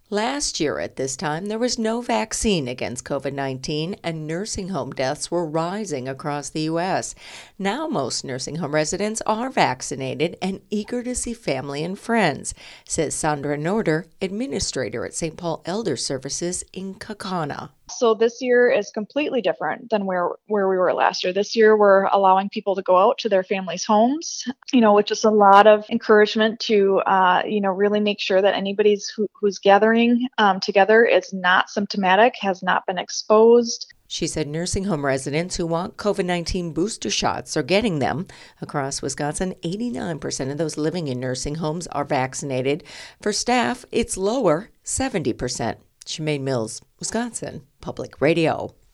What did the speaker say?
Last year at this time, there was no vaccine against COVID-19, and nursing home deaths were rising across the U.S. Now, most nursing home residents are vaccinated and eager to see family and friends, says Sandra Norder, administrator at St. Paul Elder Services in Kaukauna. So this year is completely different than where we were last year. This year, we're allowing people to go out to their families' homes, which is a lot of encouragement to, really make sure that anybody's who's gathering together is not symptomatic, has not been exposed. She said nursing home residents who want COVID-19 booster shots are getting them. Across Wisconsin, 89% of those living in nursing homes are vaccinated. For staff, it's lower, 70%. Shemaine Mills, Wisconsin Public Radio.